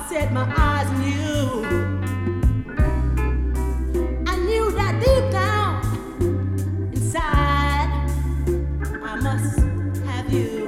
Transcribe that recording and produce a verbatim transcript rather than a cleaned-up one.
set my eyes on you, I knew that deep down inside I must have you.